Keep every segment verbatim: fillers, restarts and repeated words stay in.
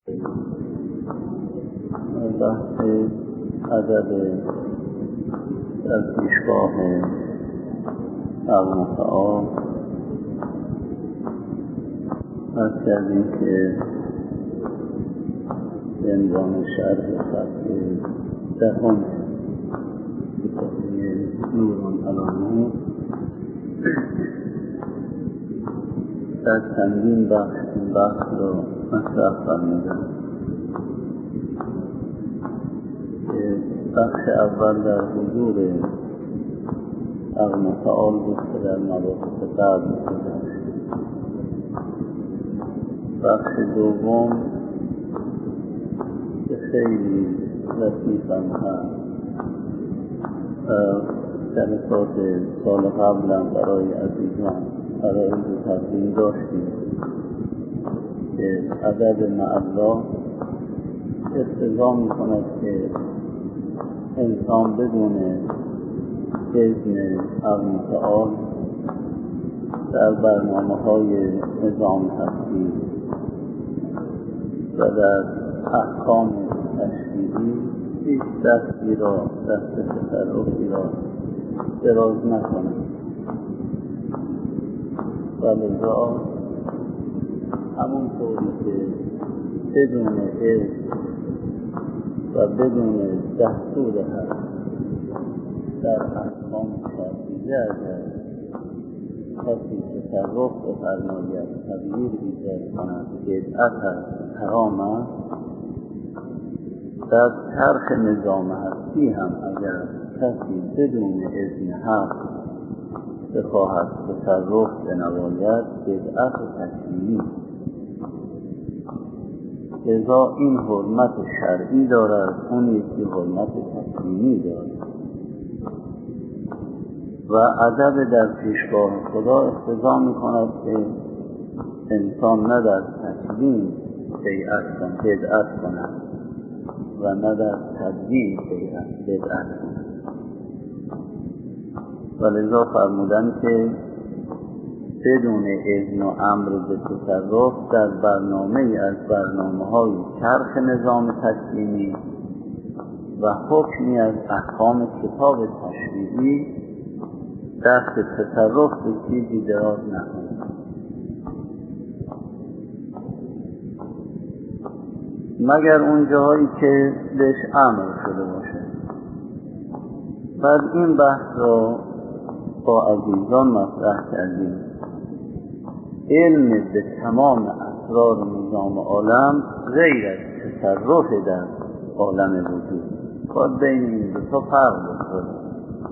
بحث ادب در پیشگاه حق متعال از کردیم که به عنوان شرح فصل دهم کتابی نوران علی نور در چندین بخش این بخش را مطرح فرمودند. بخش اول در حضور حق متعال بود که در مباحث قبل گذشت. بخش دوم که خیلی لطیف هم هست جلسات سال قبل هم برای عزیزان برای تقدیم داشتیم که ادب مع الله اقتضا می کند که انسان بدون اذن حق متعال در برنامه های نظام هستی و در احکام تشریعی هیچ دستی را دست تصرفی را دراز نکند و لذا همون طوری که بدون اذن و بدون دستور هست در احکام شرعیه اگر کسی تصرف بفرماید تغییر ایجاد کند بدعت است حرام است، در چرخ نظام هستی هم اگر کسی بدون اذن حق بخواهد تصرف بنماید بدعت تکوینی، لذا این حرمت شرعی دارد، اون یکی حرمت تکوینی دارد و ادب در پیشگاه خدا اقتضا می‌کند که انسان نه در تکوین بیعت کند بدعت کند و نه در تدوین بیعت بدعت کند و لذا فرمودن که بدون اذن و امر به تصرف در برنامه از برنامه های چرخ نظام تکوینی و حکمی از احکام کتاب تشریعی دست تصرف به چیزی دراز نکنید مگر اون جاهایی که بهش امر شده باشه. بعد این بحث را با عزیزان مطرح کردیم. علم به تمام اسرار نظام عالم غیر از تصرف در عالم وجود باید بین این دو تا فرق بکنه.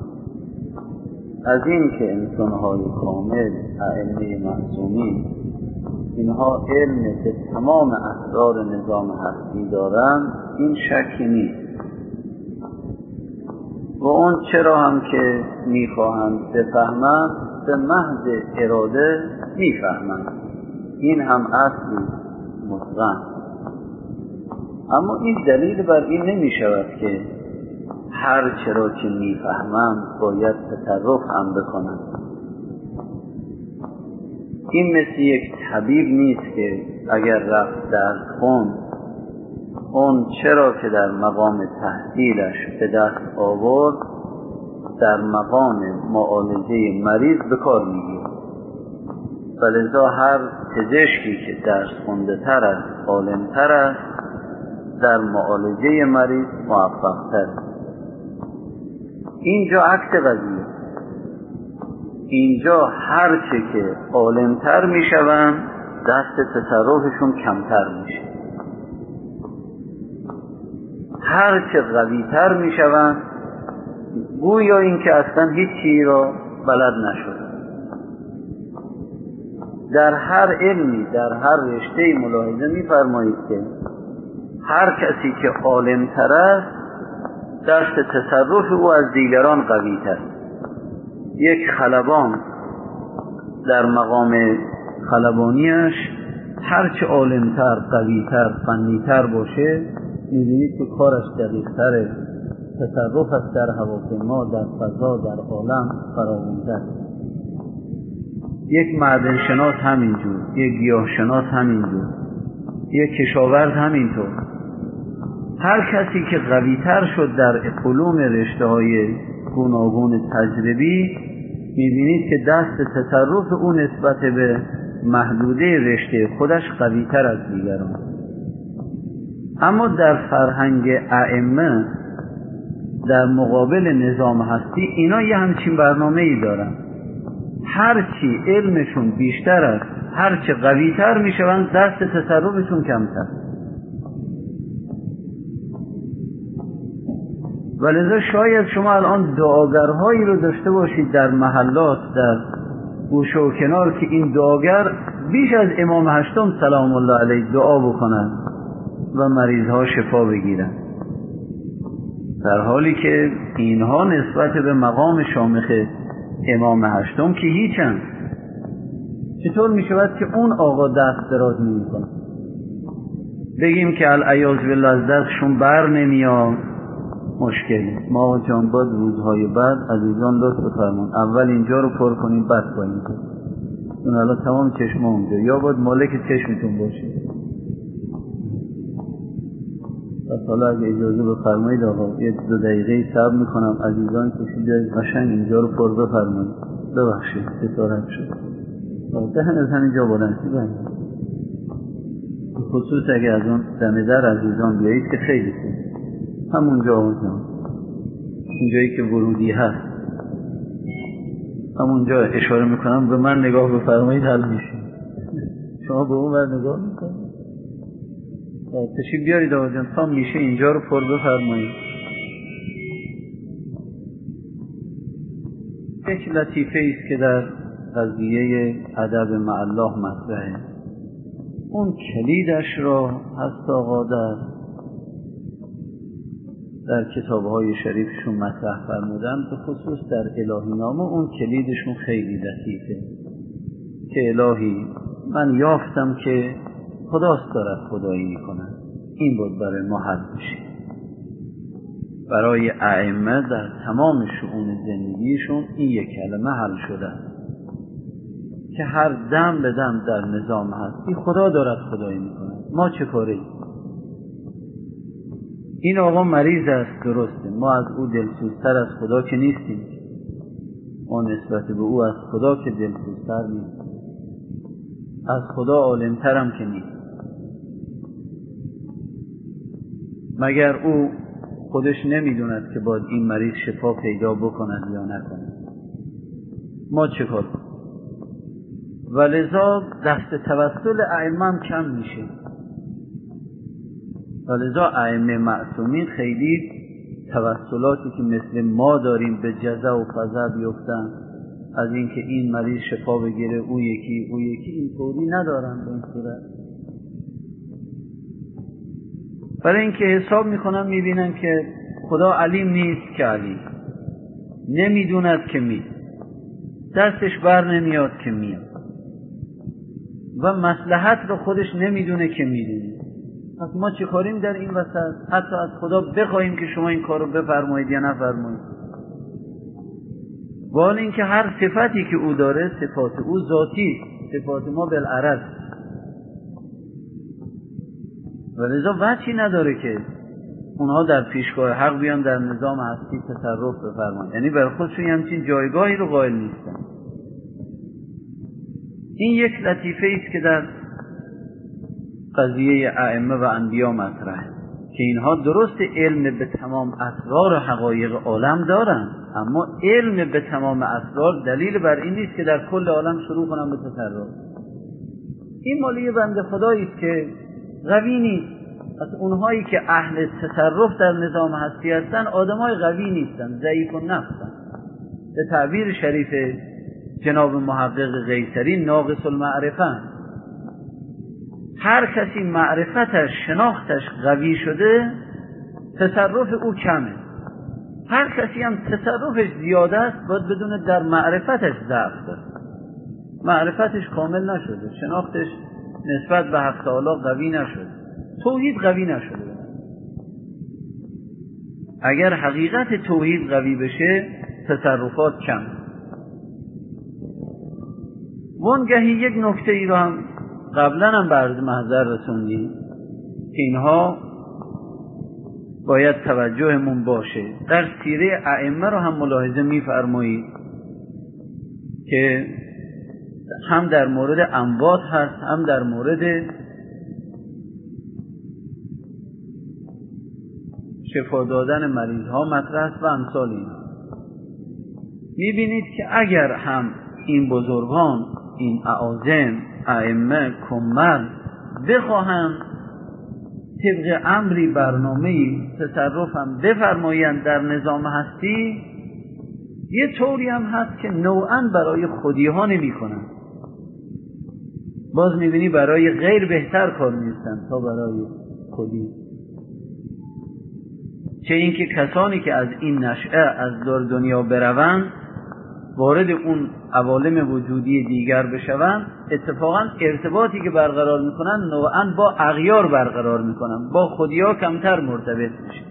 از این که انسان‌های کامل ائمه معصومین اینها علم به تمام اسرار نظام هستی دارند این شکی نیست و اون چرا هم که میخواهند بفهمند به محض اراده میفهمند، این هم اصلی مطلق. اما این دلیل بر این نمی شود که هر چرا که میفهمند باید تصرف هم بکنند. این مثل یک طبیب نیست که اگر رفت درس خوند اون چرا که در مقام تحصیلش به دست آورد در مقام معالجه مریض به کار میگیره و لذا هر پزشکی که درس خونده تر است عالم تر است در معالجه مریض موفق تر. اینجا عکس قضیه، اینجا هر چه که عالم تر میشوند دست تصرفشون کمتر میشه، هر چه قوی تر میشوند گویا این که اصلا هیچ چیزی را بلد نشد. در هر علمی در هر رشته ملاحظه می‌فرمایید که هر کسی که عالم تر است دست تصرف او از دیگران قوی تر. یک خلبان در مقام خلبانیش هر چه عالم تر قوی تر فنی تر باشه می‌بینید که کارش دقیق تره، تصرف است در هواپیما در فضا در عالم فراوان‌تر. یک معدن شناس همینجور، یک گیاه شناس همینجور، یک کشاورز همینطور. هر کسی که قوی‌تر شد در علوم رشته‌های گوناگون تجربی، می‌بینید که دست تصرف او نسبت به محدوده رشته خودش قوی‌تر از دیگران. اما در فرهنگ ائمه در مقابل نظام هستی اینا یه همچین برنامه‌ای دارن. هرچی علمشون بیشتر است، هرچی قوی‌تر میشوند، دست تصرفشون کمتر. ولذا شاید شما الان دعاگرهایی رو داشته باشید در محلات، در گوشه و کنار، که این دعاگر بیش از امام هشتم سلام الله علیه دعا بکنن و مریضها شفا بگیرن، در حالی که اینها نسبت به مقام شامخ امام هشتم که هیچن. چطور می شود که اون آقا دست دراز نمی کنه؟ بگیم که العیاذ بالله از دستشون بر نمیاد، مشکلی. ما جان باد روزهای بعد عزیزان لطف فرمون اول اینجا رو پر کنیم بعد با اینجا، اون الان تمام چشم اونجا، یا باید مالک چشمتون باشه. پس حالا اگه اجازه بفرمایید آقا یک دو دقیقه صبر میکنم، عزیزان کسی بیاید قشنگ اینجا رو پر بفرمایید. ببخشید ستارت شد دهن از همینجا بلنسی بند، خصوص اگه از اون دم در عزیزان بیایید که خیلی خوب. همونجا آموزم، اینجایی که ورودی هست همونجا اشاره میکنم، به من نگاه بفرمایید حل میشه. شما به اون ور نگاه میکنید. تشریف بیارید آقا جان تا میشه اینجا رو پر بفرمایید. یک لطیفه ایست که در قضیه ادب مع الله مطرحه. اون کلیدش را هست آقا در در کتاب‌های شریفشون مطرح فرمودن، به خصوص در الهی نامه. اون کلیدشون خیلی لطیفه که الهی من یافتم که خداست دارد خدایی میکنه، این بود برای ما حل بشه. برای ائمه در تمام شؤون زندگیشون این یک کلمه حل شده که هر دم به دم در نظام هستی خدا دارد خدایی میکنه، ما چه کاره؟ این آقا مریض است، درسته، ما از او دلسوزتر از خدا که نیستیم، ما نسبت به او از خدا که دلسوزتر نیستیم، از خدا عالمتر هم که نیست. مگر او خودش نمیدوند که باید این مریض شفا پیدا بکند یا نکند؟ ما چه کار؟ ولذا دست توسل ائمه هم کم میشه. ولذا ائمه معصومین خیلی توسلاتی که مثل ما داریم به جزع و فضع بیفتن از اینکه این مریض شفا بگیره، او یکی او یکی اینطوری ندارن به این صورت. برای اینکه حساب میکنن میبینن که خدا علیم نیست که علیم، نمیدوند که می، دستش بر نمیاد که میاد، و مصلحت رو خودش نمیدونه که میدونه. پس ما چه کاریم در این وسط؟ حتی از خدا بخواهیم که شما این کار رو بفرمایید یا نفرمایید، ولی اینکه هر صفتی که او داره صفات او ذاتی، صفات ما بالعرض، ولذا وجهی نداره که اونها در پیشگاه حق بیان در نظام هستی تصرف بفرمایند، یعنی بر خودشون همچین جایگاهی رو قائل نیستن. این یک لطیفه است که در قضیه ائمه و انبیا مطرحه که اینها درست علم به تمام اسرار و حقایق عالم دارن، اما علم به تمام اسرار دلیل بر این نیست که در کل عالم شروع کنن به تصرف. این مالی بنده خدایی است که قوی نیست. از اونهایی که اهل تصرف در نظام هستی هستن آدمای قوی نیستن، ضعیف النفسن. به تعبیر شریف جناب محقق قیصری ناقص المعرفه. هر کسی معرفتش، شناختش قوی شده، تصرف او کمه. هر کسی هم تصرفش زیاده است، باید بدونه در معرفتش ضعف داره، معرفتش کامل نشده، شناختش نسبت به حق تعالی قوی نشده، توحید قوی نشده. اگر حقیقت توحید قوی بشه تصرفات کم. وانگهی یک نکته ای رو هم قبلا هم به عرض محضر رسوندیم که اینها باید توجهمون باشه. در سیره ائمه رو هم ملاحظه می‌فرمایید که هم در مورد اموات هست، هم در مورد شفا دادن مریض ها مطرح است و امثال این. میبینید که اگر هم این بزرگان، این اعاظم، ائمه، کمل بخواهند طبق امری برنامه‌ای تصرف هم بفرمایند در نظام هستی، یه طوری هم هست که نوعاً برای خودی ها نمی کنند. باز میبینی برای غیر بهتر کار نیستن تا برای خودی. چه اینکه کسانی که از این نشأه از دور دنیا بروند وارد اون عوالم وجودی دیگر بشوند، اتفاقا ارتباطی که برقرار میکنن نوعاً با اغیار برقرار میکنن، با خودیا کمتر مرتبط میشه.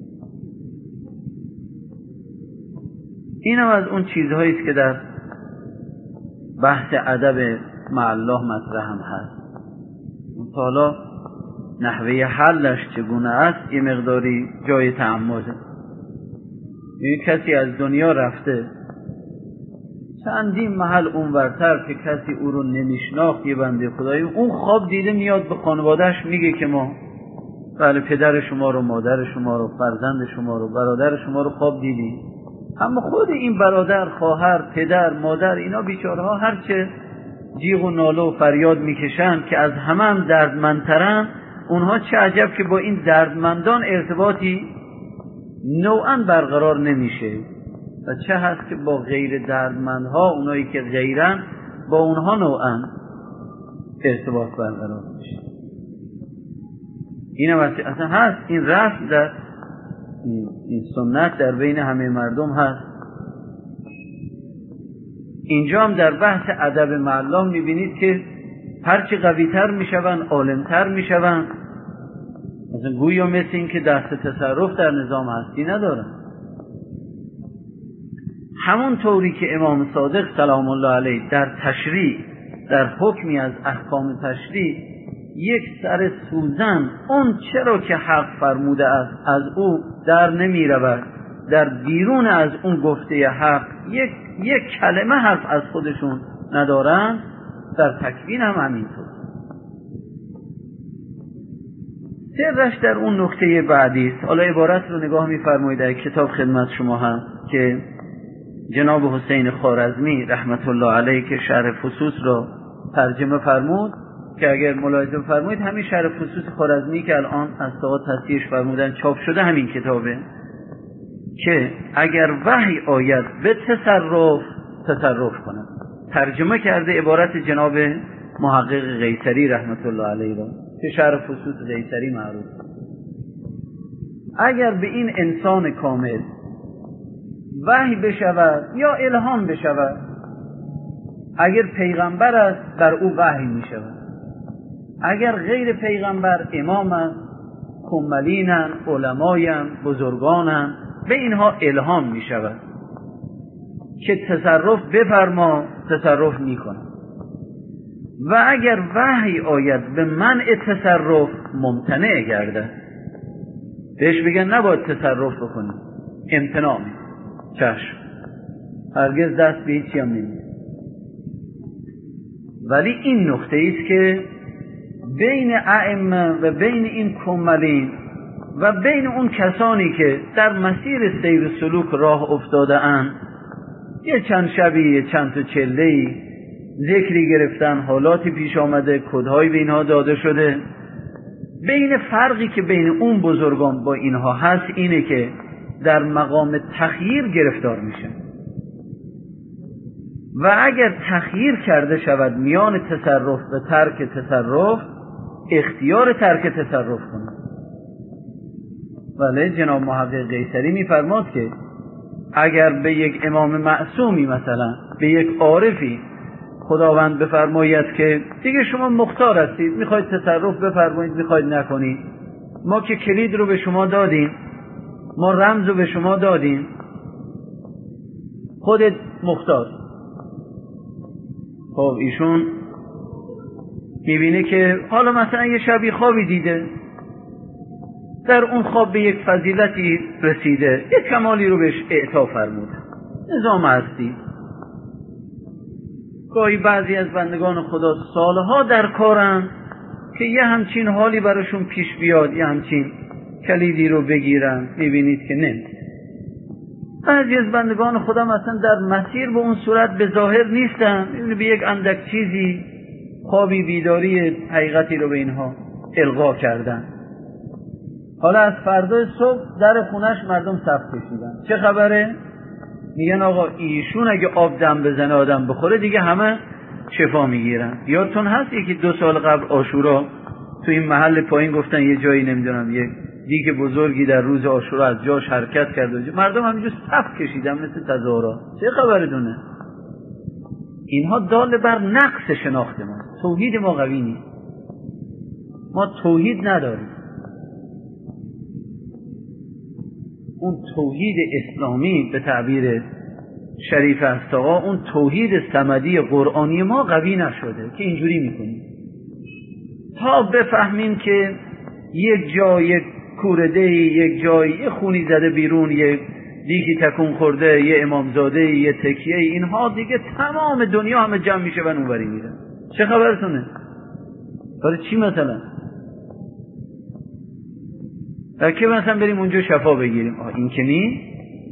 این هم از اون چیزهایی است که در بحث ادب مع الله مطرح هم هست. حالا نحوه حلش چگونه است یه مقداری جای تأمله. یه کسی از دنیا رفته چندین محل اونورتر که کسی او رو نمیشناخت، یه بنده خدایی اون خواب دیده میاد به خانوادهش میگه که ما بله پدر شما رو، مادر شما رو، فرزند شما رو، برادر شما رو خواب دیدیم. اما خود این برادر، خواهر، پدر، مادر، اینا بیچاره‌ها هرچه جیغ و ناله و فریاد میکشن که از همه هم دردمندترن، اونها چه عجب که با این دردمندان ارتباطی نوعاً برقرار نمیشه و چه هست که با غیر دردمندها، اونایی که غیرن، با اونها نوعاً ارتباط برقرار میشه. این هم اصلا هست، این رسم در این سنت در بین همه مردم هست. اینجا هم در بحث ادب مع الله میبینید که هرچی قویتر میشون، عالمتر میشون، مثلا گویا مثل این که دست تصرف در نظام هستی ندارن. همون طوری که امام صادق سلام الله علیه در تشریع، در حکمی از احکام تشریع، یک سر سوزن اون چرا که حق فرموده است از او در نمی رود، در بیرون از اون گفته حق یک یک کلمه حرف از خودشون ندارن، در تکوین هم همینطور. سرش در اون نکته بعدی است. حالا عبارت رو نگاه می‌فرمایید در کتاب خدمت شما هم که جناب حسین خوارزمی رحمت الله علیه که شرح فصوص را ترجمه فرمود، که اگر ملاحظه فرمایید همین شرح فصوص خوارزمی که الان از ساعات تصحیحش فرمودن چاپ شده همین کتابه، که اگر وحی آید به تصرف تصرف کنه. ترجمه کرده عبارت جناب محقق قیصری رحمت الله علیه را که شرح فصوص قیصری معروف. اگر به این انسان کامل وحی بشود یا الهام بشود، اگر پیغمبر است بر او وحی می شود، اگر غیر پیغمبر امامن، کملینن، علماین، بزرگانن، به اینها الهام می شود که تصرف بفرما، تصرف می کند. و اگر وحی آید به منع تصرف ممتنع گردد، بهش بگن نباید تصرف بکنی، امتناع می چشم، هرگز دست به هیچی هم نمی. ولی این نقطه ایست که بین ائمه و بین این کملین و بین اون کسانی که در مسیر سیر سلوک راه افتاده اند، یه چند شبی، یه چند تا چله‌ای ذکری گرفتن، حالاتی پیش آمده، کدهایی به اینها داده شده. بین فرقی که بین اون بزرگان با اینها هست اینه که در مقام تخییر گرفتار میشن و اگر تخییر کرده شود میان تصرف و ترک تصرف، اختیار ترک تصرف کنه. ولی جناب محقق قیصری میفرماد که اگر به یک امام معصومی، مثلا به یک عارفی خداوند بفرماید که دیگه شما مختار هستید، میخواید تصرف بفرمایید، میخواید نکنید، ما که کلید رو به شما دادیم، ما رمز رو به شما دادیم، خودت مختار. خب ایشون میبینه که حالا مثلا یه شبی خوابی دیده، در اون خواب به یک فضیلتی رسیده، یک کمالی رو بهش اعطا فرموده. نظام هستی. گاهی بعضی از بندگان خدا سالها در کارن که یه همچین حالی براشون پیش بیاد، یه همچین کلیدی رو بگیرن، میبینید که نه. بعضی از بندگان خدا مثلا در مسیر به اون صورت به ظاهر نیستن، میبینید به یک اندک چیزی خوابی بیداری حقیقتی رو به اینها القا کردن. حالا از فردا صبح در خونش مردم صف کشیدن. چه خبره؟ میگن آقا ایشون اگه آب دم بزنه آدم بخوره دیگه همه شفا میگیرن. یادتون هست یکی دو سال قبل عاشورا تو این محل پایین گفتن یه جایی نمیدونم یک دیگ بزرگی در روز عاشورا از جاش حرکت کرده، مردم همینجور صف کشیدن مثل تظاهرات. چه خبرتونه؟ اینها دال بر نقص شناخت ما. توحید ما قوی نیست، ما توحید نداریم. اون توحید اسلامی به تعبیر شریف است آقا، اون توحید صمدی قرآنی ما قوی نشده که اینجوری میکنیم تا بفهمیم که یک جا یک کورده، یک جای یه خونی زده بیرون، یک دیگی تکون خورده، یه امامزاده، یه تکیه، اینها دیگه تمام دنیا همه جمع میشه و اونوری میره. چه خبرتونه؟ برای چی مثلا؟ که مثلا بریم اونجا شفا بگیریم؟ آه این که نی؟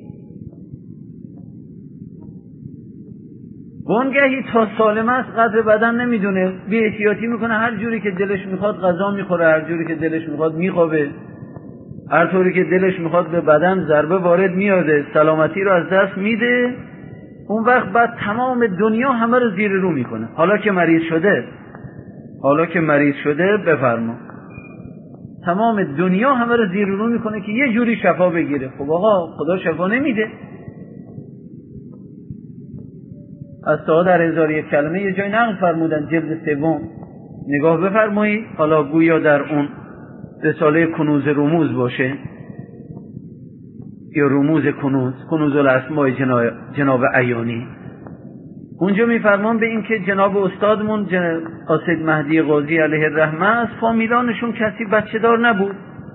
وانگهی تا سالم است قدر بدن نمیدونه، بی احتیاطی میکنه، هر جوری که دلش میخواد غذا میخوره، هر جوری که دلش میخواد میخوابه، هر طوری که دلش میخواد به بدن ضربه وارد میاده، سلامتی رو از دست میده. اون وقت بعد تمام دنیا همه رو زیر رو میکنه. حالا که مریض شده، حالا که مریض شده بفرما، تمام دنیا همه رو زیر رو میکنه که یه جوری شفا بگیره. خب آقا خدا شفا نمیده. از تا در هزار یک کلمه یه جای نقل فرمودن، جلد سوم نگاه بفرمایید، حالا گویا در اون رساله کنوز رموز باشه یا رموز کنوز، کنوز الاسماء جناب عیانی، اونجا میفرمان به این که جناب استادمون جناب قاصد مهدی قاضی علیه الرحمه از فامیلانشون کسی بچه دار نبود.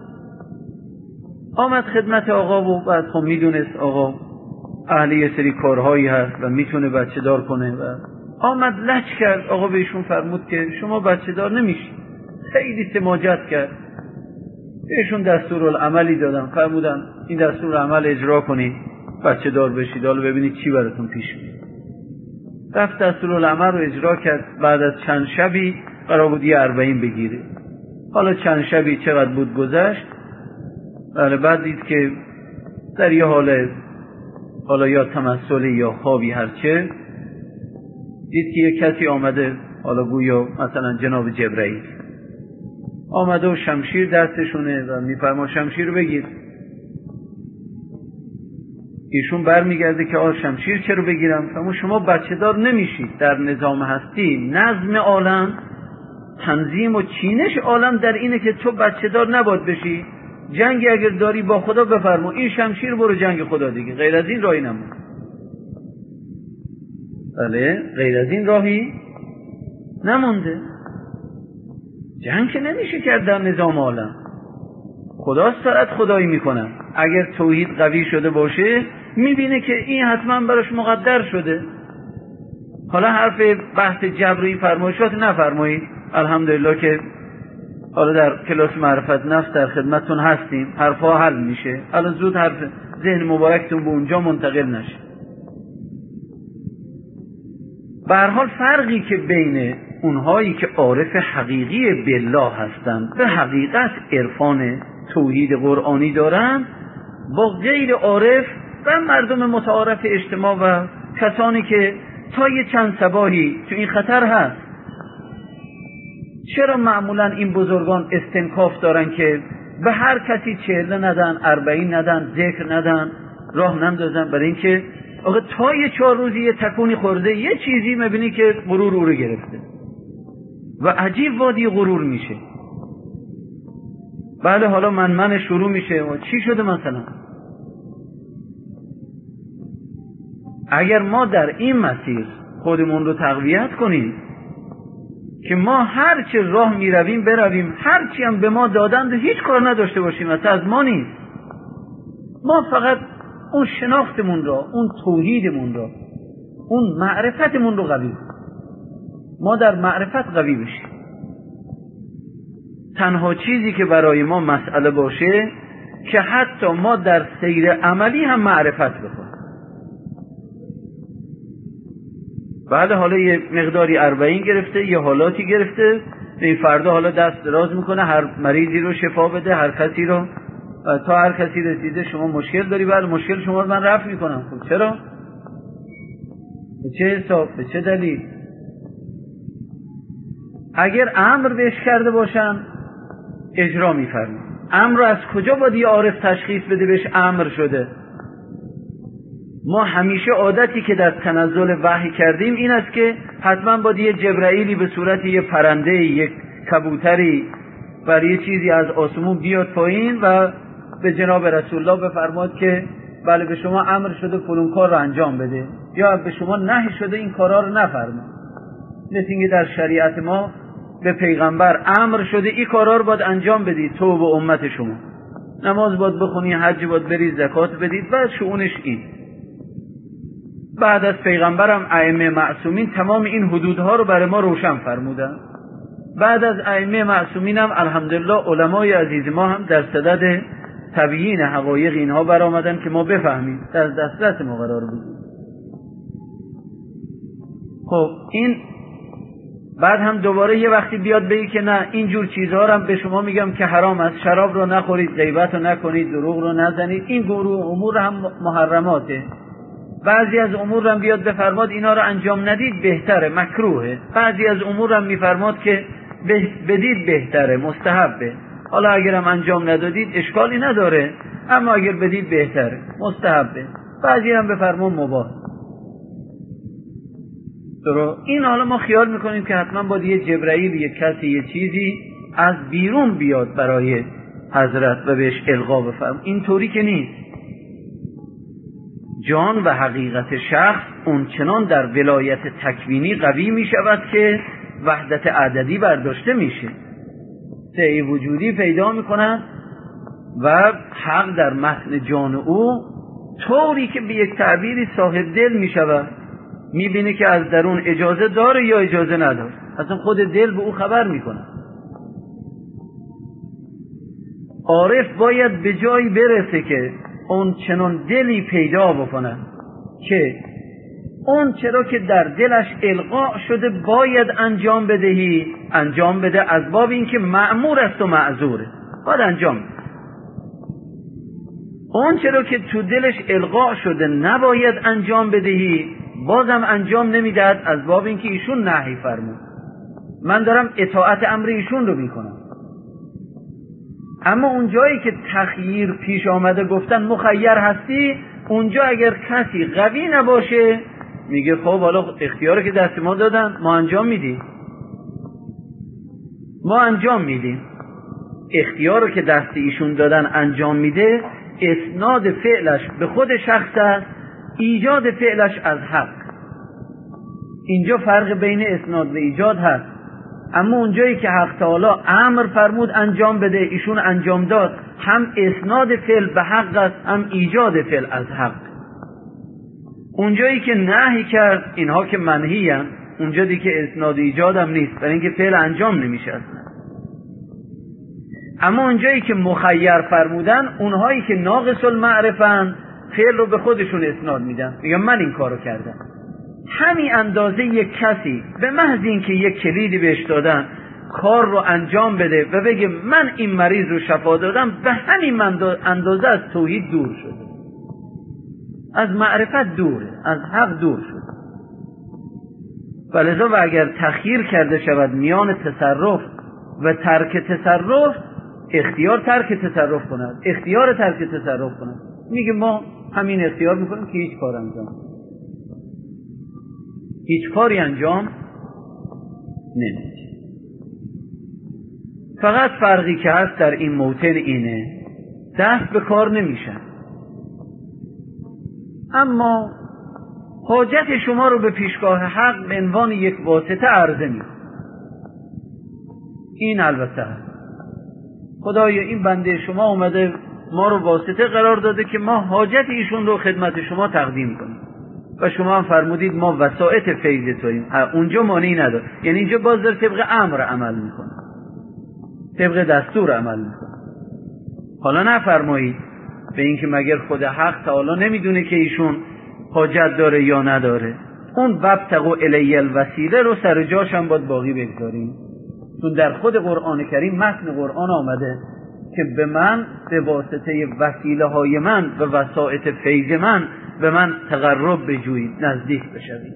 آمد خدمت آقا و بعد خب میدونست آقا اهل یه سری کارهایی هست و میتونه بچه دار کنه و آمد لج کرد. آقا بهشون فرمود که شما بچه دار نمیشی. خیلی سماجت کرد. بهشون دستورالعملی دادم، فرمودن این دستورالعمل اجرا کنید بچه دار بشید، حالا ببینید چی براتون پیش میاد. رفت دستورالعمل رو اجرا کرد. بعد از چند شبی قرار بود یه اربعین بگیره. حالا چند شبی چقدر بود گذشت، بله بعد دید که در یه حال حالا یا تمثلی یا خوابی هرچه، دید که یه کسی آمده، حالا گویا مثلا جناب جبرئیل آمده و شمشیر دستشونه و میفرما شمشیر رو بگیر. ایشون برمیگرده که آه شمشیر چرا بگیرم؟ فرمود شما بچه دار نمیشید. در نظام هستی نظم عالم، تنظیم و چینش عالم در اینه که تو بچه دار نباید بشی. جنگ اگر داری با خدا بفرما این شمشیر برو جنگ خدا دیگه، غیر از این راهی نمون. بله غیر از این راهی نمونده. جنگ که نمیشه کرد در نظام عالم. خدا سرت خدایی میکنن. اگر توحید قوی شده باشه میبینه که این حتما براش مقدر شده. حالا حرف بحث جبری فرمایشات نفرمایید، الحمدلله که حالا در کلاس معرفت نفس در خدمتتون هستیم، حرفا حل میشه. الان زود حرف ذهن مبارکتون به اونجا منتقل نشه. به هر حال فرقی که بین اونهایی که عارف حقیقی بالله هستند به حقیقت عرفان توحید قرآنی دارن با غیر عارف و مردم متعارف اجتماع و کسانی که تا یه چند صباحی تو این خطر هست. چرا معمولا این بزرگان استنکاف دارن که به هر کسی چهله ندن، اربعین ندن، ذکر ندن، راه نندازن؟ برای اینکه آقا تا یه چهار روزی یه تکونی خورده یه چیزی میبینی که غرور او رو گرفته و عجیب وادی غرور میشه. بله حالا من من شروع میشه و چی شده مثلا؟ اگر ما در این مسیر خودمون رو تقویت کنیم که ما هر چه راه می رویم برویم، هر چی هم به ما دادند و هیچ کار نداشته باشیم، اصلا از ما نیست. ما فقط اون شناختمون را، اون توحیدمون را، اون معرفتمون رو قوی کنیم. ما در معرفت قوی بشیم. تنها چیزی که برای ما مسئله باشه که حتی ما در سیر عملی هم معرفت بکنیم. بعد حالا یه مقداری اربعین گرفته، یه حالاتی گرفته، این فردا حالا دست دراز میکنه هر مریضی رو شفا بده، هر کسی رو، تا هر کسی رسیده شما مشکل داری، بعد مشکل شما رو من رفع میکنم. خب چرا؟ به چه حساب؟ به چه دلیل؟ اگر امر بهش کرده باشن اجرا میفرمه. امر رو از کجا باید یه عارف تشخیص بده بهش امر شده؟ ما همیشه عادتی که در تنزل وحی کردیم این است که حتما باید یه جبرائیلی به صورت یه پرنده، یک کبوتری برای یه چیزی از آسمون بیاد پایین و به جناب رسول الله بفرماد که بله به شما امر شده فلان کار رو انجام بده، یا به شما نهی شده این کارا رو نفرما. مثل اینکه در شریعت ما به پیغمبر امر شده این کارا رو باید انجام بدید، تو و امت شما، نماز باید بخونی، حج باید برید، زکات بدید، و شؤونش این. بعد از پیغمبرم ائمه معصومین تمام این حدودها رو برای ما روشن فرمودن. بعد از ائمه معصومین هم الحمدلله علمای عزیز ما هم در صدد تبیین حقایق اینها برآمدن که ما بفهمیم، در دسترس ما قرار بگیریم. خب این بعد هم دوباره یه وقتی بیاد بگی که نه اینجور چیزها رو هم به شما میگم که حرام است، شراب رو نخورید، غیبت رو نکنید، دروغ رو نزنید، این گروه امور هم محرماته. بعضی از امور هم بیاد بفرماد اینا رو انجام ندید بهتره، مکروهه. بعضی از امور هم میفرماد که بدید بهتره، مستحبه. حالا اگر هم انجام ندادید اشکالی نداره، اما اگر بدید بهتره، مستحبه. بعضی هم بفرماد مباح. درست. این حالا ما خیال میکنیم که حتما باید یه جبرائیل، یه کسی، یه چیزی از بیرون بیاد برای حضرت و بهش القا بفرم. این طوری که نیست. جان و حقیقت شخص اون چنان در ولایت تکوینی قوی می شود که وحدت عددی برداشته میشه، سعی وجودی پیدا می کند و حق در متن جان او طوری که به یک تعبیری صاحب دل می شود، می بینه که از درون اجازه داره یا اجازه نداره، اصلا خود دل به او خبر می کند. عارف باید به جایی برسه که اون چنان دلی پیدا بکنه که اون چرا که در دلش القاء شده باید انجام بدهی انجام بده، از باب این که مأمور است و معذوره، باید انجام بده. اون چرا که تو دلش القاء شده نباید انجام بدهی، بازم انجام نمیدهد، از باب این که ایشون نهی فرمود، من دارم اطاعت امر ایشون رو میکنم. اما اون جایی که تخییر پیش آمده گفتن مخیر هستی، اونجا اگر کسی قوی نباشه میگه خب حالا اختیاری که دست ما دادن ما انجام میدیم، ما انجام میدیم. اختیاری که دست ایشون دادن انجام میده، اسناد فعلش به خود شخص است، ایجاد فعلش از حق. اینجا فرق بین اسناد و ایجاد هست. اما اونجایی که حق تعالی امر فرمود انجام بده، ایشون انجام داد، هم اسناد فعل به حق است، هم ایجاد فعل از حق. اونجایی که نهی کرد، اینها که منهی هستند، اونجا دیگه اسناد ایجاد هم نیست، برای اینکه فعل انجام نمیشه اصلا. اما اونجایی که مخیر فرمودن، اونهایی که ناقص المعرفن فعل رو به خودشون اسناد میدن، میگن من این کارو کردم. همین اندازه یک کسی به محض اینکه یک کلیدی بهش دادن کار رو انجام بده و بگه من این مریض رو شفا دادم، به همین اندازه از توحید دور شده، از معرفت دوره، از حق دور شده. ولذا و اگر تخییر کرده شود میان تصرف و ترک تصرف، اختیار ترک تصرف کند، اختیار ترک تصرف کند، میگه ما همین اختیار میکنیم که هیچ کار انجام هیچ کاری انجام نمیشه. فقط فرقی که هست در این موطن اینه، دست به کار نمیشن، اما حاجت شما رو به پیشگاه حق به عنوان یک واسطه عرضه میکنه. این البته هست. خدایا این بنده شما اومده ما رو واسطه قرار داده که ما حاجت ایشون رو خدمت شما تقدیم کنیم و شما هم فرمودید ما وسائط فیض توییم. اونجا مانعی نداره، یعنی اینجا باز داره طبق امر عمل میکنه، طبق دستور عمل میکنه. حالا نفرمایید به این که مگر خود حق تعالی نمیدونه که ایشون حاجت داره یا نداره. اون وابتغوا الی الوسیله رو سر جاش هم باید باقی بگذاریم، چون در خود قرآن کریم متن قرآن آمده که به من به واسطه وسیله های من و وسائط فیض من به من تقرب بجویید، نزدیک بشوید.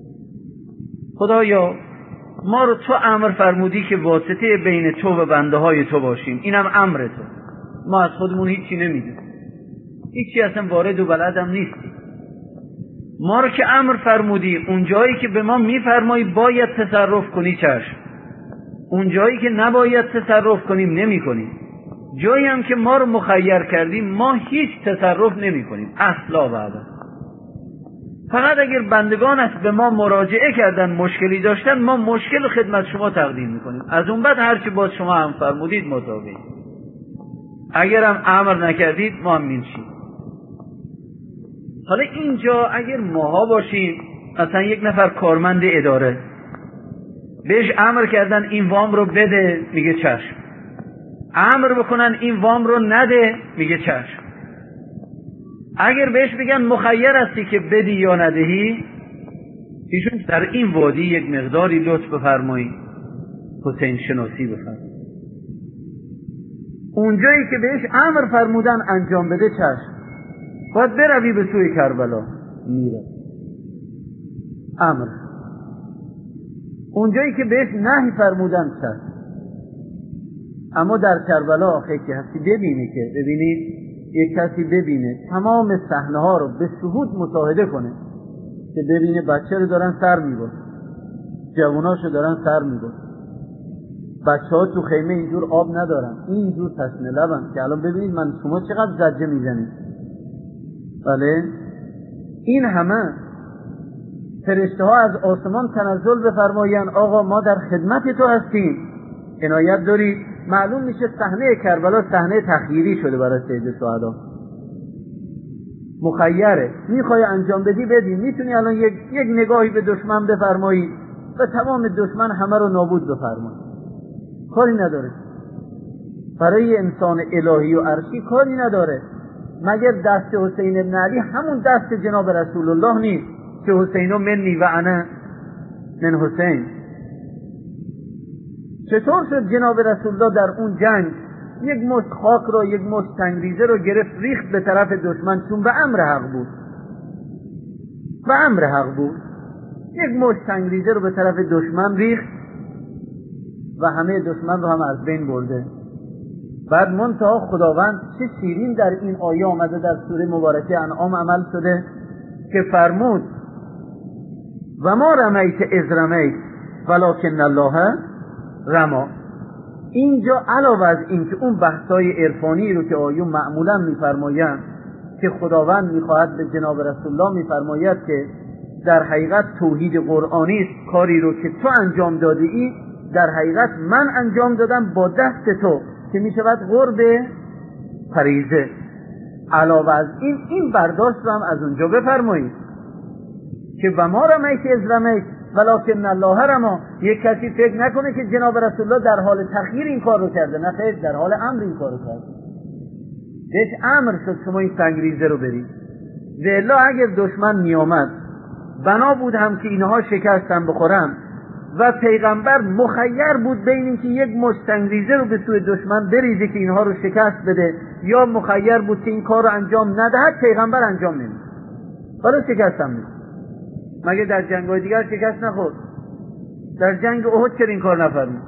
خدایا ما رو تو امر فرمودی که واسطه بین تو و بنده های تو باشیم، اینم امر تو. ما از خودمون هیچی نمیدونیم، هیچی اصلا وارد و بلدم نیستیم. ما رو که امر فرمودی، اون جایی که به ما میفرمایی باید تصرف کنی چشم، اون جایی که نباید تصرف کنیم نمی کنیم. جایی هم که ما رو مخیر کردیم ما هیچ تصرف نمی کنیم اصلا و ابدا. فقط اگر بندگان است به ما مراجعه کردن مشکلی داشتن ما مشکل خدمت شما تقدیم می کنیم، از اون بعد هرچی باز شما هم فرمودید مطابقیم. اگر هم امر نکردید ما هم میشیم. حالا اینجا اگر ماها باشیم، مثلا یک نفر کارمند اداره بهش امر کردن این وام رو بده، میگه چشم. امر بکنن این وام رو نده، میگه چشم. اگر بهش بگن مخیر هستی که بدی یا ندهی، ایشون در این وادی یک مقداری لطف بفرمایید، حسین شناسی بفرمایید. اونجایی که بهش امر فرمودن انجام بده چشم، باید بروی به سوی کربلا، میره امر. اونجایی که بهش نهی فرمودن چشم. اما در کربلا آخه که هستی ببینی که ببینید یک کسی ببینه تمام صحنه ها رو به شهود مشاهده کنه، که ببینه بچه رو دارن سر میبرن، جواناشو دارن سر میبرن، بچه ها تو خیمه اینجور آب ندارن، اینجور تشنه لبن که الان ببینید من شما چقدر زجه میزنید. بله این همه فرشته ها از آسمان تنزل بفرمایند آقا ما در خدمت تو هستیم، عنایت داری. معلوم میشه صحنه کربلا صحنه تخییری شده برای سید شهدا. مخیره، میخوای انجام بدی بدی، میتونی الان یک, یک نگاهی به دشمن بفرمایی و تمام دشمن همه رو نابود بفرمایی، کاری نداره. برای انسان الهی و عرشی کاری نداره، مگر دست حسین بن علی همون دست جناب رسول الله نیست که حسینو منی و انا من حسین. چطور شد جناب رسول الله در اون جنگ یک مشت خاک رو، یک مشت سنگریزه رو گرفت ریخت به طرف دشمن، چون به امر حق بود، به امر حق بود، یک مشت سنگریزه رو به طرف دشمن ریخت و همه دشمن رو هم از بین برده. بعد منتها خداوند چه شیرین در این آیه آمده در سوره مبارکه انعام عمل شده که فرمود و ما رمیت اذ رمیت ولکن الله رما. اینجا علاوه از این که اون بحثای عرفانی رو که آیون معمولا میفرمایند که خداوند میخواهد به جناب رسول الله میفرماید که در حقیقت توحید قرآنی است، کاری رو که تو انجام دادی ای در حقیقت من انجام دادم با دست تو که میشود قرب فریضه. علاوه از این این برداشت رو هم از اونجا بفرمایید که و ما رمیت اذ رمیت ولکن الله رما. یک کسی فکر نکنه که جناب رسول الله در حال تخییر این کار رو کرده، نه خیر، در حال امر این کار رو کرده. بهش امر شد شما این سنگریزه رو برید. و الا اگر دشمن می آمد بنا بود هم که اینها شکستن بخورن و پیغمبر مخیر بود بین این که یک مشت سنگریزه رو به سوی دشمن بریزه که اینها رو شکست بده، یا مخیر بود که این کار رو انجام ندهد، پیغمبر انجام نمید، برای شکست هم نمید. مگه در جنگ‌های دیگر شکست نخورد؟ در جنگ احد چرا این کار نفرمود؟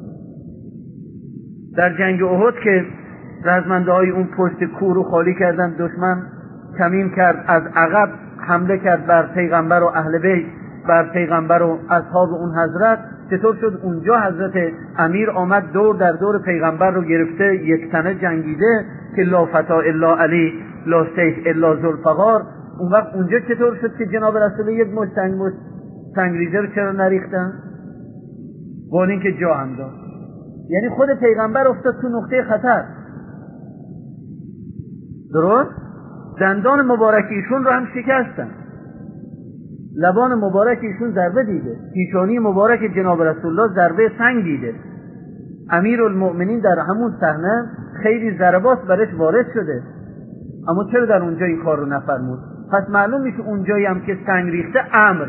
در جنگ احد که رزمنده های اون پشت کوه رو خالی کردن، دشمن کمین کرد، از عقب حمله کرد بر پیغمبر و اهل بیت، بر پیغمبر و اصحاب اون حضرت. چطور شد اونجا حضرت امیر آمد دور در دور پیغمبر رو گرفته، یک تنه جنگیده که لا فتا الا علی لا سیف الا ذوالفقار. اون وقت اونجا چطور شد که جناب رسول یک مشت سنگ مشت سنگریزه رو چرا نریختن؟ ولی این که جا هم داشت. یعنی خود پیغمبر افتاد تو نقطه خطر. درست؟ دندان مبارک ایشون رو هم شکستن، لبان مبارک ایشون ضربه دیده، پیشانی مبارک جناب رسول الله ضربه سنگ دیده. امیرالمؤمنین در همون صحنه خیلی ضربات برش وارد شده، اما چرا در اونجا این کار رو نفرمود؟ پس معلوم میشه اونجایی هم که سنگ ریخته امر،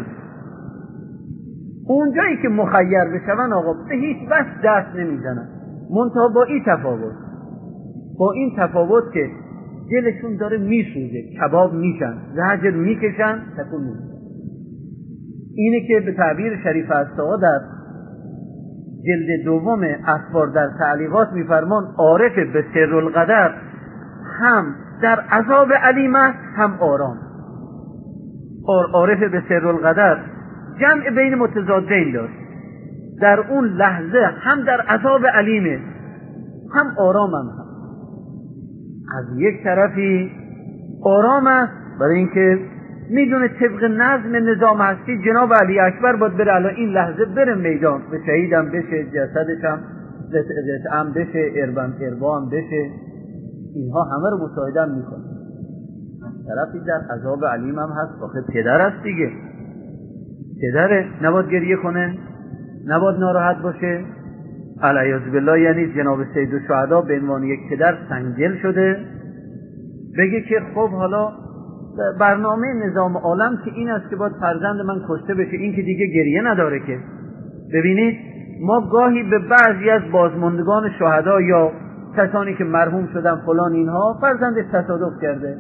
اونجایی که مخیر بشون آقا به هیچ وجه دست نمیزنن، منتها با این تفاوت، با این تفاوت که دلشون داره میسوزه، کباب میشن، زجر میکشن، تکون میدن. اینه که به تعبیر شریف هستا در جلد دوم اخبار در تعلیقات میفرمان عارف به سر القدر هم در عذاب علیم است هم آرام. عارف به سر القدر جمع بین متضادین داشت، در اون لحظه هم در عذاب علیمه هم آرام هم, هم. از یک طرفی آرام است برای اینکه میدونه طبق نظم نظام هستی جناب علی اکبر باید بره الان این لحظه بره میدان، به شهیدم بشه، جسدش هم هم بشه، اربان اربان بشه، اینها همه رو مساعدم میکنه. از طرفی در عذاب علیم هم هست، آخه پدر است دیگه، پدره، نباید گریه کنه، نباید ناراحت باشه. علیاذ بالله یعنی جناب سید الشهدا به عنوان یک پدر سنگدل شده، بگه که خب حالا برنامه نظام عالم که این است که باید فرزند من کشته بشه، این که دیگه گریه نداره که. ببینید ما گاهی به بعضی از بازماندگان شهدا یا کسانی که مرحوم شدن فلان اینها فرزندش تصادف کرده،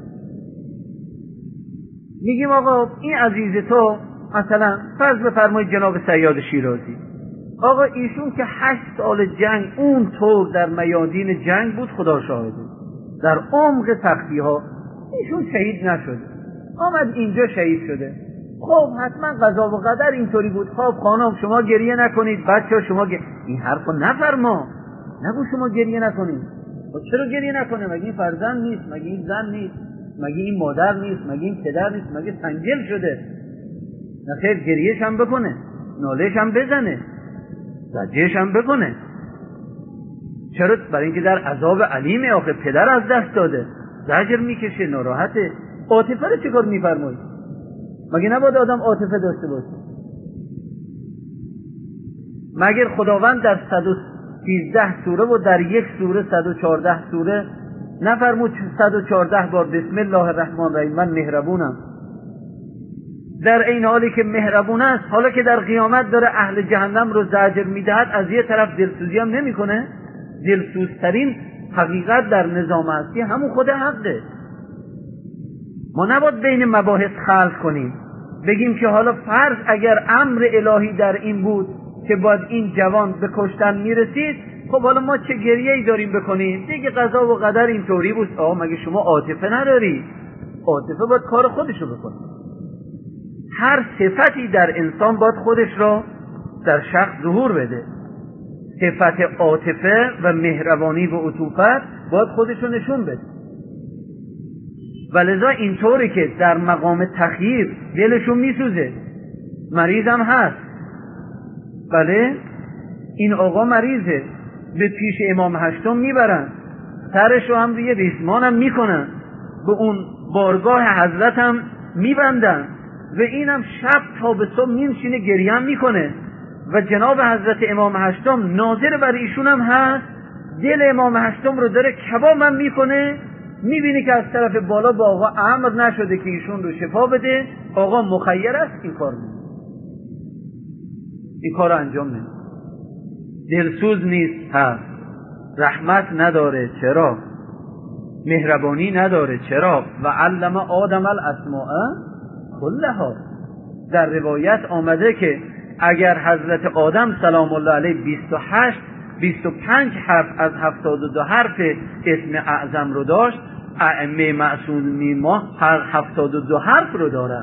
میگیم آقا این عزیز تو مثلا فرض بفرمایید جناب صیاد شیرازی، آقا ایشون که هشت سال جنگ اون طور در میادین جنگ بود، خدا شاهده در عمق سختی ها ایشون شهید نشده، آمد اینجا شهید شده. خب حتما قضا و قدر اینطوری بود. خب خانم شما گریه نکنید، بچه شما گریه، این حرفو نفرما، نگو شما گریه نکنید. خب چرا گریه نکنه؟ مگه این فرزند نیست؟ مگه این زن نیست؟ مگه این مادر نیست؟ مگه این پدر نیست؟ مگه سنگدل شده؟ نخیر گریهش هم بکنه، نالهش هم بزنه، زجهش هم بکنه. چرا؟ برای اینکه در عذاب علیمه، آخه پدر از دست داده، زجر میکشه، ناراحته. عاطفه رو چیکار میفرمایید؟ مگه نباید آدم عاطفه داشته باشه؟ مگر خداوند در صد و سیزده سوره و در یک سوره صد و چهارده سوره نفرمود صد و چهارده بار بسم الله الرحمن الرحیم من مهربونم، در این حالی که مهربون است، حالا که در قیامت داره اهل جهنم رو زجر میدهد، از یه طرف دلسوزی هم نمی کنه؟ دلسوزترین حقیقت در نظام هستی همون خود حقه. ما نباید بین مباحث خلط کنیم، بگیم که حالا فرض اگر امر الهی در این بود که باید این جوان به کشتن میرسید، خب حالا ما چه گریه ای داریم بکنیم؟ دیگه قضا و قدر اینطوری بود. آقا مگه شما عاطفه نداری؟ عاطفه باید کار خودشو بکنه. هر صفتی در انسان باید خودش را در شخص ظهور بده. صفت عاطفه و مهربانی و عطوفت باید خودش رو نشون بده. ولذا اینطوری که در مقام تخییر دلشون میسوزه، مریض هم هست، بله این آقا مریضه، به پیش امام هشتم میبرن، سرش رو هم روی ریسمان هم میکنن، به اون بارگاه حضرت هم میبندن و اینم شب تا به صبح میمشینه گریه هم میکنه و جناب حضرت امام هشتم ناظر بر ایشون هم هست، دل امام هشتم رو داره کباب هم میکنه، میبینی که از طرف بالا با آقا امر نشده که ایشون رو شفا بده، آقا مخیر است این کار نمید. این کار رو انجام نمید. دلسوز نیست، هست رحمت نداره، چرا؟ مهربانی نداره، چرا؟ و علم آدم الاسماء کلها. در روایت آمده که اگر حضرت آدم سلام الله علیه بیست و هشت بیست و پنج حرف از هفتاد و دو حرف اسم اعظم رو داشت، ائمه معصومین ما هر هفتاد و دو حرف رو دارن.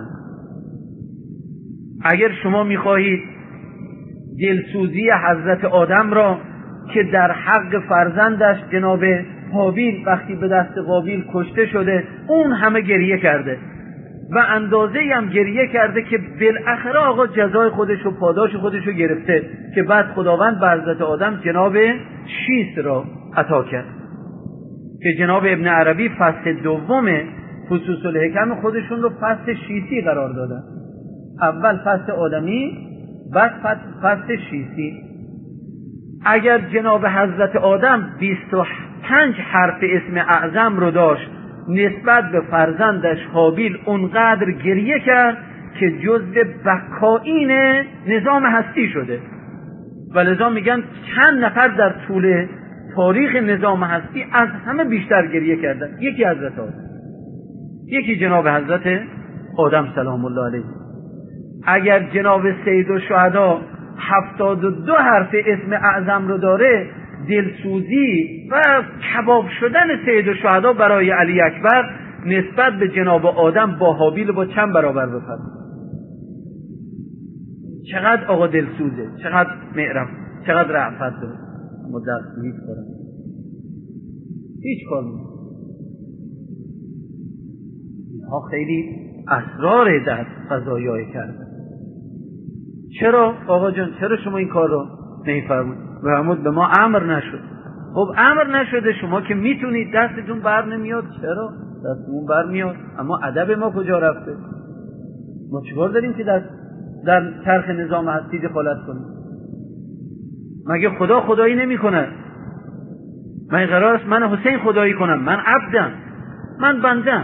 اگر شما میخواهید دلسوزی حضرت آدم را که در حق فرزندش جناب حابیل وقتی به دست قابیل کشته شده اون همه گریه کرده، و اندازه هم گریه کرده که بالاخره آقا جزای خودش و پاداش خودش رو گرفته، که بعد خداوند به حضرت آدم جناب شیست را عطا کرد که جناب ابن عربی فصل دوم فصوص الحکم خودشون رو فصل شیسی قرار دادن. اول فصل آدمی، بعد فصل شیسی. اگر جناب حضرت آدم بیست و پنج حرف اسم اعظم رو داشت نسبت به فرزندش حابیل، اونقدر گریه کرد که جزو بکائین نظام هستی شده. و لذا میگن چند نفر در طول تاریخ نظام هستی از همه بیشتر گریه کردن. یکی حضرت آدم، یکی جناب حضرت آدم سلام الله علیه. اگر جناب سید الشهدا هفتاد و دو حرف اسم اعظم رو داره، دلسوزی و کباب شدن سید الشهدا برای علی اکبر نسبت به جناب آدم با حابیل با چند برابر بفرد. چقدر آقا دلسوزه، چقدر معرف، چقدر رعفت داره، اما دست هیچ کار هیچ کار نیست. اینها خیلی اسرار در قضایای کردن. چرا آقا جان، چرا شما این کار رو نمی‌فرمایید؟ فرمود به ما امر نشد. خب امر نشده، شما که میتونید، دستتون بر نمیاد. چرا دستمون بر میاد؟ اما ادب ما کجا رفته؟ ما چیکار داریم که در در چرخ نظام هستی دخالت کنیم؟ مگه خدا خدایی نمی‌کنه؟ من قرار است من حسین خدایی کنم؟ من عبدم، من بندم،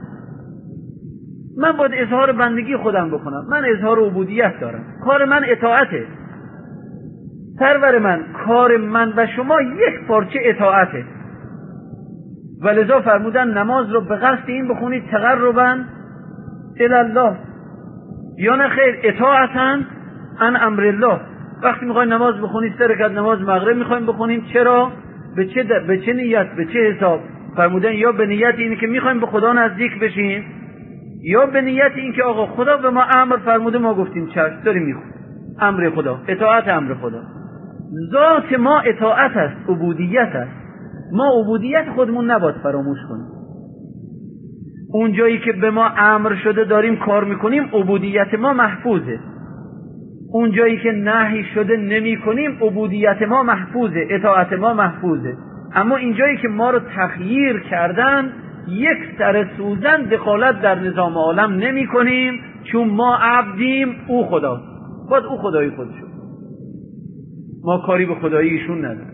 من باید اظهار بندگی خودم بکنم، من اظهار عبودیت دارم، کار من اطاعته. سرور من، کار من و شما یک پارچه اطاعته. ولذا فرمودن نماز رو به قصد این بخونید تقربا الی الله، یا نه خیر اطاعتا عن امر الله. وقتی میخواین نماز بخونید، سه رکعت نماز مغرب میخوایم بخونیم، چرا؟ به چه د... به چه نیت، به چه حساب؟ فرمودن یا به نیت اینه که میخوایم به خدا نزدیک بشیم، یا به نیت این که آقا خدا به ما امر فرموده، ما گفتیم چشم، داریم میخونیم. امر خدا، اطاعت امر خدا. ذات ما اطاعت است، عبودیت است. ما عبودیت خودمون نباید فراموش کنیم. اون جایی که به ما امر شده داریم کار میکنیم، عبودیت ما محفوظه. اون جایی که نهی شده نمی کنیم، عبودیت ما محفوظه، اطاعت ما محفوظه. اما این جایی که ما رو تخییر کردن، یک سر سوزن دخالت در نظام عالم نمی کنیم، چون ما عبدیم، او خدا، باید او خدای خودشون، ما کاری به خدایی ایشون نداریم.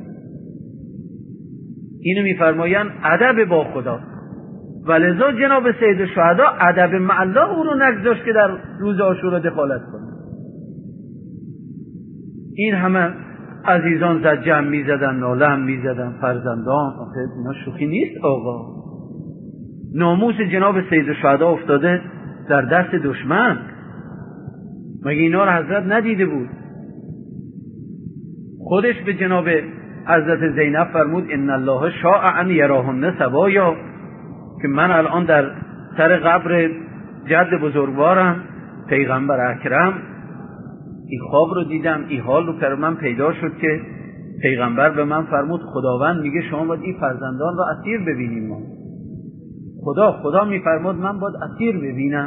اینو میفرمایند ادب با خدا. ولذا جناب سید الشهدا ادب مع الله او رو نگذاشت که در روز عاشورا دخالت کنه. این همه عزیزان زجم میزدن، ناله هم میزدن، فرزندان. آخه اینا شوخی نیست آقا. ناموس جناب سید الشهدا افتاده در دست دشمن. مگه اینا رو حضرت ندیده بود؟ خودش به جناب حضرت زینب فرمود ان الله شاء ان یراهن سوایا، که من الان در سر قبر جد بزرگوارم پیغمبر اکرم این خواب رو دیدم، این حال رو پر من پیدا شد که پیغمبر به من فرمود خداوند میگه شما باید این فرزندان رو اسیر ببینیم. ما خدا خدا میفرمود من باید اسیر ببینم.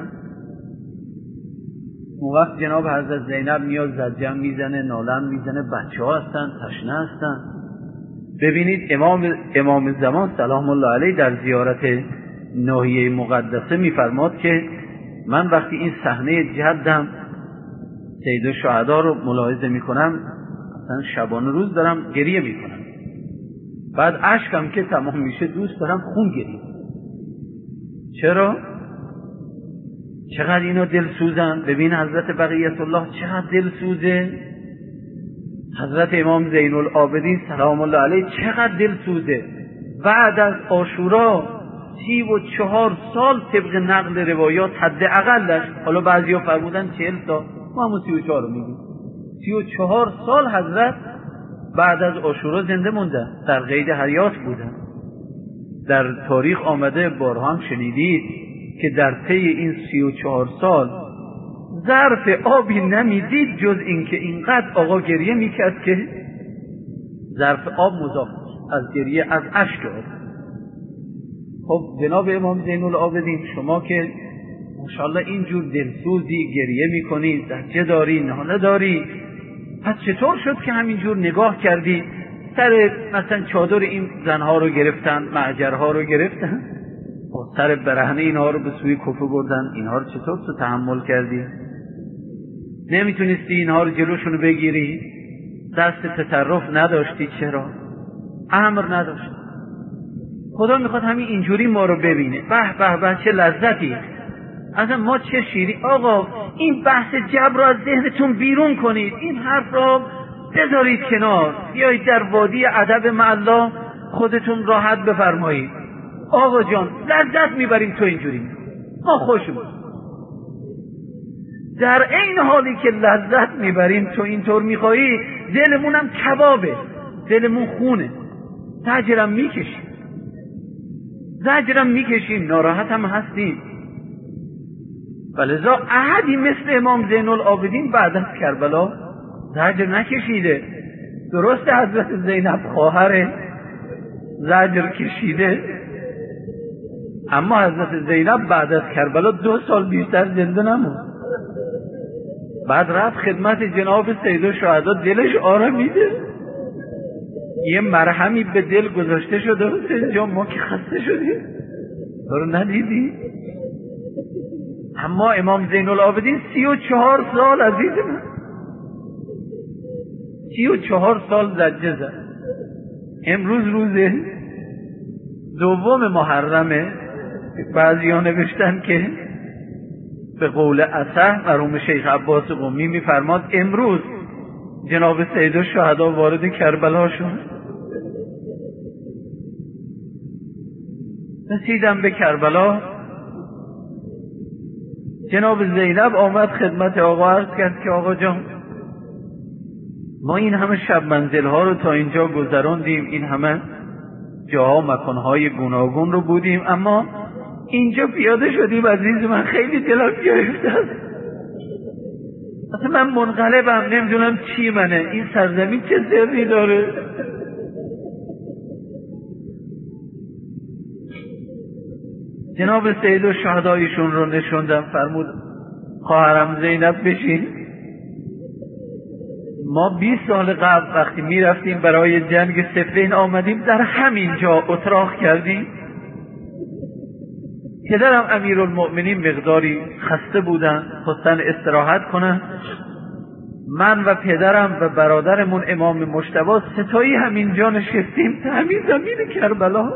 اون وقت جناب حضرت زینب میاد زجم میزنه، نالم میزنه، بچه ها هستن، تشنه هستن. ببینید امام امام زمان سلام الله علیه در زیارت ناحیه مقدسه میفرماد که من وقتی این صحنه جدم سید الشهدا رو ملاحظه میکنم، اصلا شبانه روز دارم گریه میکنم. بعد اشکم که تمام میشه دوست دارم خون گریه. چرا؟ چقدر اینا دل سوزن. ببین حضرت بقیت الله چقدر دل سوزه، حضرت امام زین العابدین سلام الله علیه چقدر دل سوزه. بعد از عاشورا سی و چهار سال طبق نقل روایات حداقلش، حالا بعضیا فرمودن چهل سال، ما همون سی و چهار رو میگیم، سی و چهار سال حضرت بعد از عاشورا زنده موندن، در قید حیات بودن. در تاریخ آمده، بارها هم شنیدید که در طی این سی و چهار سال ظرف آبی نمیدید جز این که اینقدر آقا گریه میکرد که ظرف آب مضاف از گریه، از اشک آب. خب جناب امام زین العابدین شما که ماشاءالله اینجور دلسوزی، گریه میکنی، زجه داری، ناله داری، پس چطور شد که همینجور نگاه کردی سر مثلا چادر این زنها رو گرفتن، معجرها رو گرفتن، با سر برهنه اینها رو به سوی کفر بردن، اینها رو چطور تو تحمل کردی؟ نمیتونستی اینها رو جلوشونو بگیری؟ دست تصرف نداشتی؟ چرا؟ امر نداشت. خدا میخواد همین اینجوری ما رو ببینه. به به به چه لذتی، اصلا ما چه شیری. آقا این بحث جبر رو از ذهنتون بیرون کنید، این حرف را بذارید کنار، بیایید در وادی ادب مع الله خودتون راحت بفرمایید. آقا جان لذت میبریم تو اینجوری، ما خوشمون. در این حالی که لذت میبریم تو اینطور میخوایی، دلمونم کبابه، دلمون خونه، زجرم میکشیم زجرم میکشیم ناراحت هم هستیم. ولذا احدی مثل امام زین العابدین بعد از کربلا زجر نکشیده. درست حضرت زینب خواهر زجر کشیده، اما حضرت زینب بعد از کربلا دو سال بیشتر زنده نموند. بعد رفت خدمت جناب سید الشهدا، دلش آرامیده، یه مرهمی به دل گذاشته شده. حسین جان ما که خسته شدیم، تو رو ندیدی؟ اما امام زین العابدین سی و چهار سال عزیز من، سی و چهار سال زجه زد. امروز روز دوم محرمه، بعضی ها نوشتن که به قول اصح مرحوم شیخ عباس قمی میفرماد امروز جناب سید الشهدا وارد کربلا شد. رسیدم به کربلا، جناب زینب آمد خدمت آقا، عرض کرد که آقا جان ما این همه شب منزل ها رو تا اینجا گذراندیم، این همه جاها مکانهای گوناگون رو بودیم، اما اینجا پیاده شدیم عزیز من، خیلی دلم گرفته است. اصلا من منقلبم، نمیدونم چی منه، این سرزمین چه سری داره. جناب سید الشهدا ایشون رو نشوندم، فرمود خواهرم زینب بشین. ما بیست سال قبل وقتی می رفتیم برای جنگ صفین آمدیم در همین جا اتراق کردیم. پدرم امیرالمؤمنین مقداری خسته بودن، خواستن استراحت کنن. من و پدرم و برادرمون امام مجتبی ستایی همین جا نشستیم، همین زمین کربلا.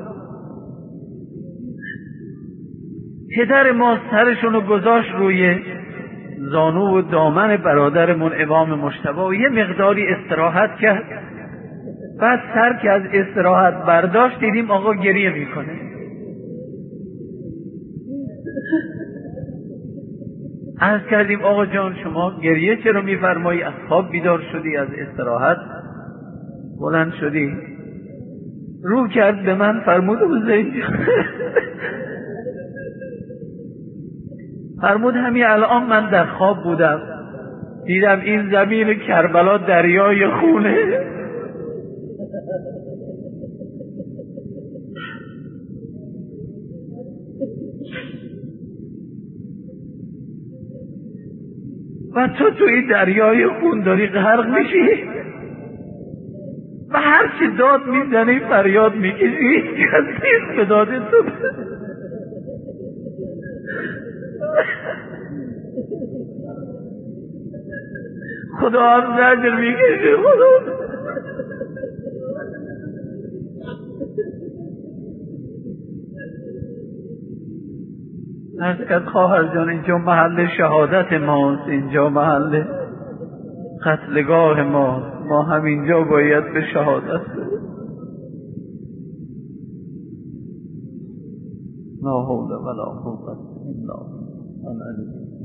پدر ما سرشونو گذاشت روی زانو و دامن برادرمون امام مجتبی و یه مقداری استراحت کرد. بعد سر که از استراحت برداشت دیدیم آقا گریه میکنه. عرض کردیم آقا جان شما گریه چرا میفرمایی؟ از خواب بیدار شدی؟ از استراحت بلند شدی؟ رو کرد به من، فرمود حسین فرمود همین الان من در خواب بودم، دیدم این زمین کربلا دریای خونه. و تو تو این دریای خون داری غرق میشی و هر چی داد میزنی فریاد میکشی، کسی به داد تو خدا هم زجر میکشی. خدا عرض کرد خواهر جان اینجا محل شهادت ماست، اینجا محل قتلگاه ما، ما همینجا باید به شهادت بریم. لا حول ولا قوة الا بالله.